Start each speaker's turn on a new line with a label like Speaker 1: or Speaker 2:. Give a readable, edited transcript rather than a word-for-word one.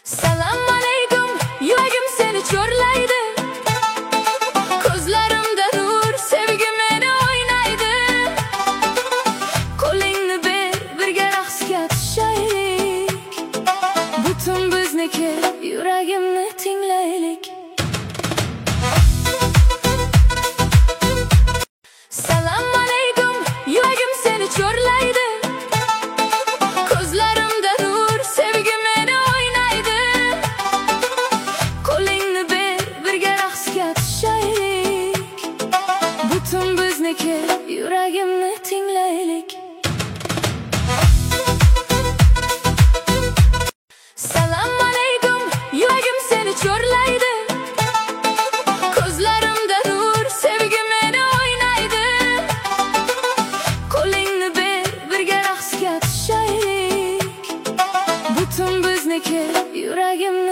Speaker 1: Salom alaykum, yuragim seni chorlaydi. Ko'zlarimda nur, sevgi meni o'ynaydi. Qo'lingni ber, birga raqsga tushaylik. Butun bizniki, yuragimni tinglaylik. Salom alaykum, yuragim seni chorlaydi. Ko'zlarimda nur, sevgi meni o'ynaydi. Qo'lingni ber, birga raqsga tushaylik. Butun bizniki, yuragimni tinglaylik. Salom alaykum, yuragim seni chorlaydi. Ko'zlarimda nur, sevgi meni o'ynaydi. Qo'lingni ber, birga raqsga tushaylik. Butun bizniki, yuragim